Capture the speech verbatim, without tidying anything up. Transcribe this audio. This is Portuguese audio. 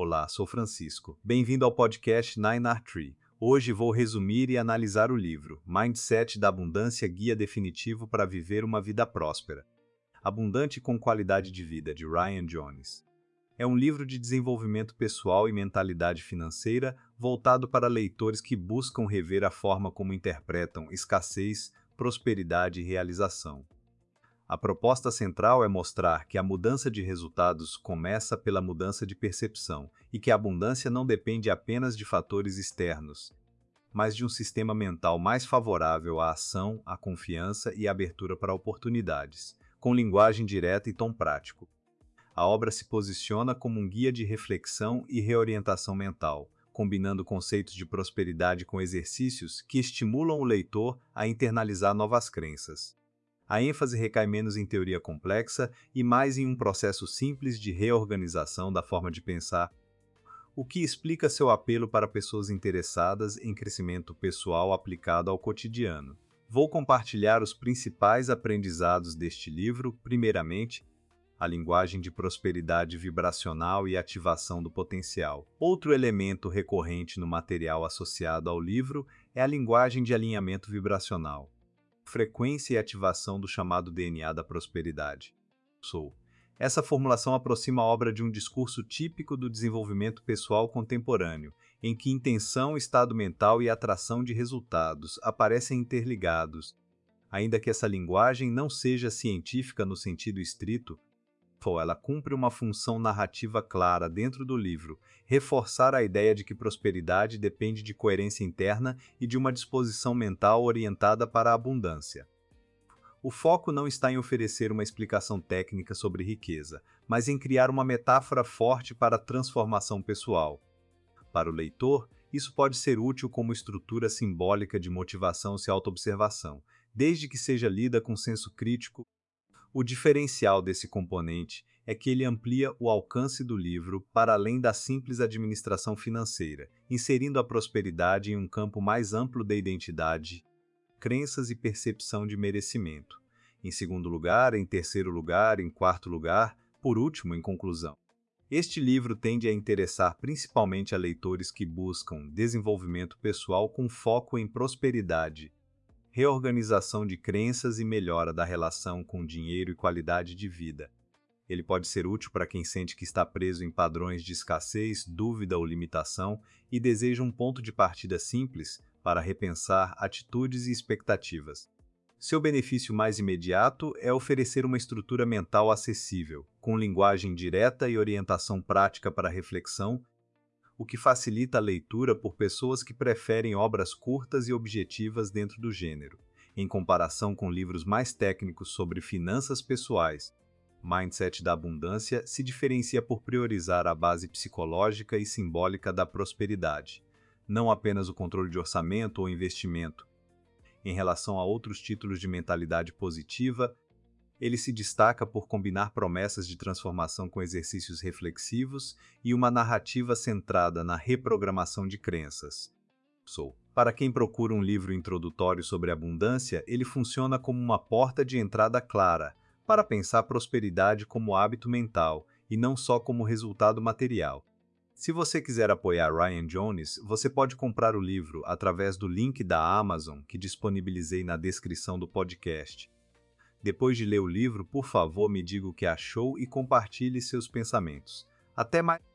Olá, sou Francisco. Bem-vindo ao podcast Nine R Tree. Hoje vou resumir e analisar o livro Mindset da Abundância, Guia Definitivo para Viver uma Vida Próspera, Abundante com Qualidade de Vida, de Ryan Jones. É um livro de desenvolvimento pessoal e mentalidade financeira voltado para leitores que buscam rever a forma como interpretam escassez, prosperidade e realização. A proposta central é mostrar que a mudança de resultados começa pela mudança de percepção e que a abundância não depende apenas de fatores externos, mas de um sistema mental mais favorável à ação, à confiança e à abertura para oportunidades, com linguagem direta e tom prático. A obra se posiciona como um guia de reflexão e reorientação mental, combinando conceitos de prosperidade com exercícios que estimulam o leitor a internalizar novas crenças. A ênfase recai menos em teoria complexa e mais em um processo simples de reorganização da forma de pensar, o que explica seu apelo para pessoas interessadas em crescimento pessoal aplicado ao cotidiano. Vou compartilhar os principais aprendizados deste livro, primeiramente, a linguagem de prosperidade vibracional e ativação do potencial. Outro elemento recorrente no material associado ao livro é a linguagem de alinhamento vibracional. Frequência e ativação do chamado D N A da prosperidade. Sou. Essa formulação aproxima a obra de um discurso típico do desenvolvimento pessoal contemporâneo, em que intenção, estado mental e atração de resultados aparecem interligados. Ainda que essa linguagem não seja científica no sentido estrito, ela cumpre uma função narrativa clara dentro do livro, reforçar a ideia de que prosperidade depende de coerência interna e de uma disposição mental orientada para a abundância. O foco não está em oferecer uma explicação técnica sobre riqueza, mas em criar uma metáfora forte para a transformação pessoal. Para o leitor, isso pode ser útil como estrutura simbólica de motivação e autoobservação, desde que seja lida com senso crítico. O diferencial desse componente é que ele amplia o alcance do livro para além da simples administração financeira, inserindo a prosperidade em um campo mais amplo da identidade, crenças e percepção de merecimento. Em segundo lugar, em terceiro lugar, em quarto lugar, por último, em conclusão. Este livro tende a interessar principalmente a leitores que buscam desenvolvimento pessoal com foco em prosperidade, reorganização de crenças e melhora da relação com dinheiro e qualidade de vida. Ele pode ser útil para quem sente que está preso em padrões de escassez, dúvida ou limitação e deseja um ponto de partida simples para repensar atitudes e expectativas. Seu benefício mais imediato é oferecer uma estrutura mental acessível, com linguagem direta e orientação prática para a reflexão, o que facilita a leitura por pessoas que preferem obras curtas e objetivas dentro do gênero, em comparação com livros mais técnicos sobre finanças pessoais. Mindset da Abundância se diferencia por priorizar a base psicológica e simbólica da prosperidade, não apenas o controle de orçamento ou investimento. Em relação a outros títulos de mentalidade positiva, ele se destaca por combinar promessas de transformação com exercícios reflexivos e uma narrativa centrada na reprogramação de crenças. Sou. Para quem procura um livro introdutório sobre abundância, ele funciona como uma porta de entrada clara, para pensar prosperidade como hábito mental e não só como resultado material. Se você quiser apoiar Ryan Jones, você pode comprar o livro através do link da Amazon que disponibilizei na descrição do podcast. Depois de ler o livro, por favor, me diga o que achou e compartilhe seus pensamentos. Até mais!